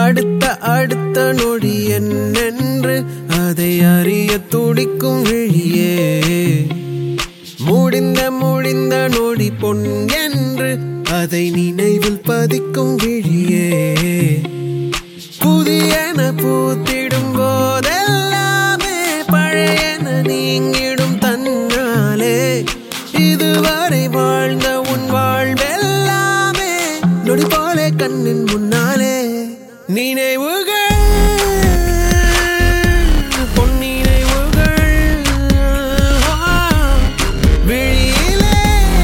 அடுத்த அடுத்த நொடி என்னென்று அதை அறிய துடிக்கும் விழியே. முடிந்த முடிந்த நொடி பொன் என்று அதை நினைவில் பதிக்கும் விழியே. புதியன பூத்திடும் போதெல்லாமே பழையன நீங்கிடும் தன்னாலே. இதுவரை வாழ்ந்த உன் வாழ்வெல்லாமே நொடி போலே கண்ணின் முன்னாலே. நினைவுகள் பொன்னினைவுகள் விழியிலே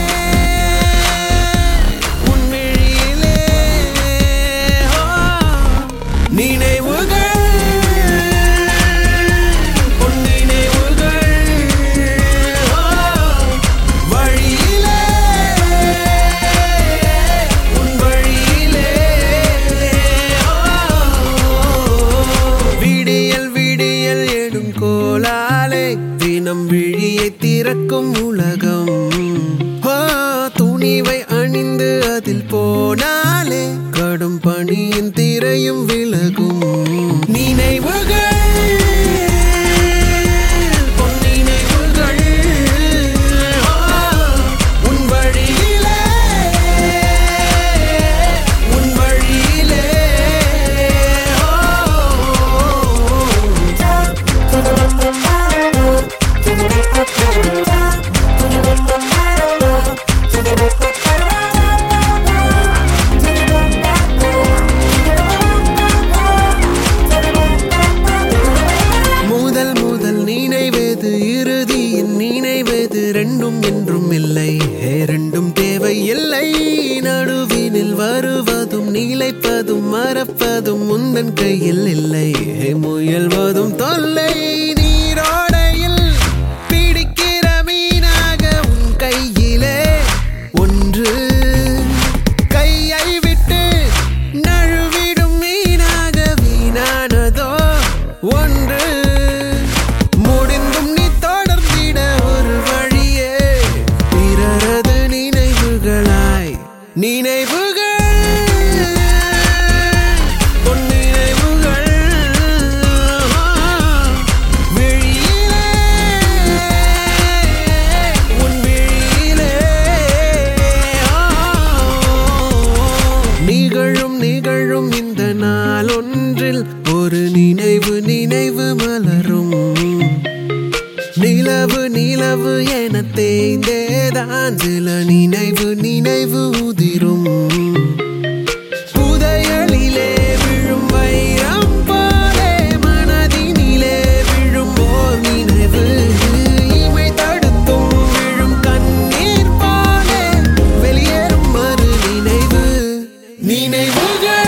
உன் விழியிலே. நினைவுகள் பொன்னினைவுகள் வழியிலே உன் வழியிலே. விடியல் விடியல் எடும் கோலாலே தினம் விழியை திறக்கும் உலகம். துணிவை அணிந்து அதில் போனாலே கடும் பணியின் திரையும் விலகும். நினைவுகள் பொன்னினைவுகள் உன் வழியிலே உன் வழியிலே. முதல் முதல் நினைவது இறுதியின் நினைவது ரெண்டும் என்றும் இல்லை. ரெண்டும் தேவை இல்லை. நடுவினில் வருவதும் நிலைப்பதும் மறப்பதும் முந்தன் கையில் இல்லை. முயல்வதும் தொல்லை. நீரோடையில் பிடிக்கிற மீனாக உன் கையிலே ஒன்று. கையை விட்டு நழுவிடும் மீனாக வீணானதோ ஒன்று. முடிந்தும் நீ தொடர்ந்திட ஒரு வழியே பிறரது நினைவுகளாய். நினைவுகள் பொன்னினைவுகள் விழியிலே உன் விழியிலே. நிகழும் நிகழும் இந்த நாள் ஒன்றில் ஒரு நினைவு நினைவு மலரும். நிலவு நிலவு என தேய்ந்தேதான் சில நினைவு நினைவு உதிரும். புதையலிலே விழும் வைரம் போலே மனதினிலே விழும் ஓர் நினைவு. இமை தடுத்தும் விழும் கண்ணீர் போலே வெளியேறும் மறு நினைவு. நினைவுகள்